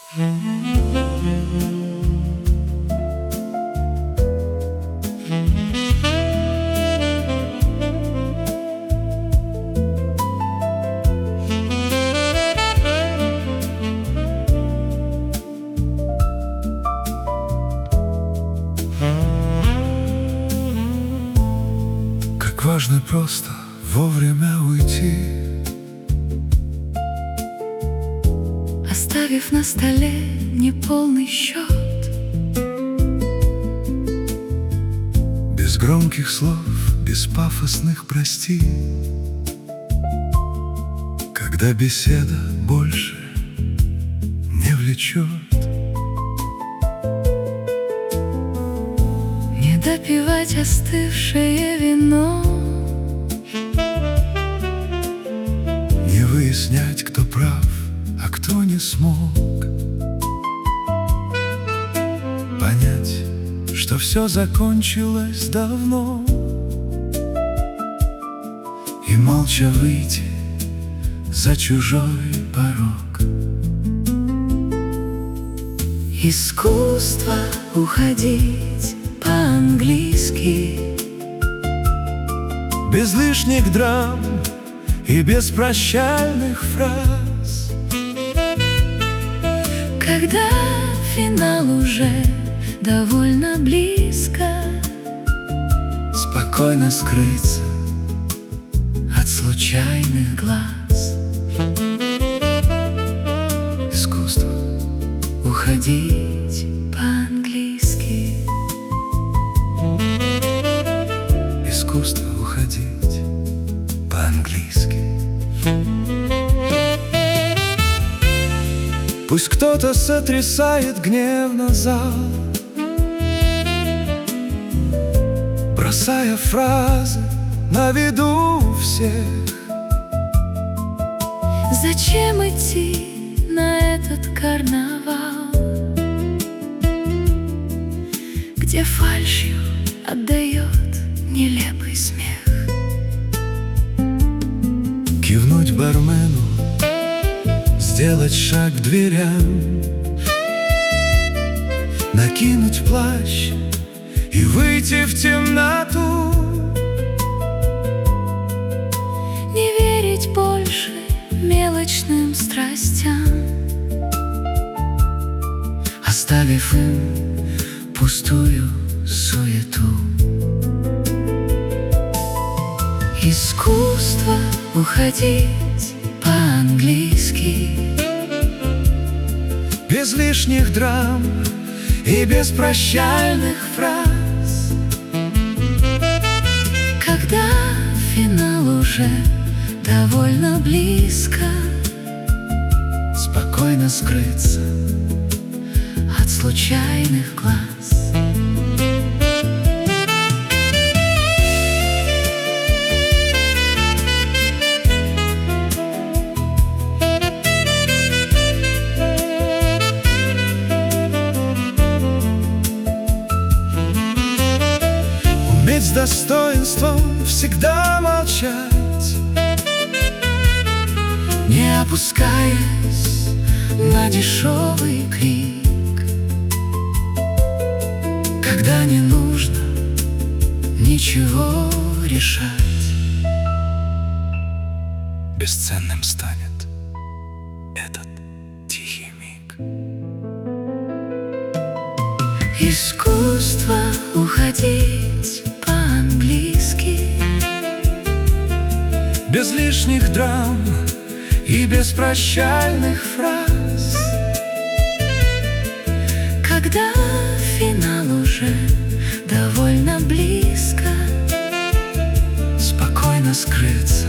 Как важно просто вовремя уйти, оставив на столе неполный счет. без громких слов, без пафосных «прости», когда беседа больше не влечет. Не допивать остывшее вино, Не выяснять, кто прав, а кто не смог понять, что все закончилось давно, и молча выйти за чужой порог. искусство уходить по-английски, Без лишних драм и без прощальных фраз, когда финал уже довольно близко, спокойно скрыться от случайных глаз. Искусство уходить по-английски. Искусство уходить по-английски. Пусть кто-то сотрясает гневно зал, бросая фразы на виду всех. Зачем идти на этот карнавал, где фальшью отдает нелепый смех? Кивнуть бармену, сделать шаг к дверям, накинуть плащ и выйти в темноту. Не верить больше мелочным страстям, оставив им пустую суету. искусство уходить по-английски, Без лишних драм и без прощальных фраз, когда финал уже довольно близко, спокойно скрыться от случайных глаз. Уметь с достоинством всегда молчать, Не опускаясь на дешевый крик, когда не нужно ничего решать. Бесценным станет этот тихий миг. искусство уходить по-английски, Без лишних драм и без прощальных фраз, когда финал уже довольно близко, спокойно скрыться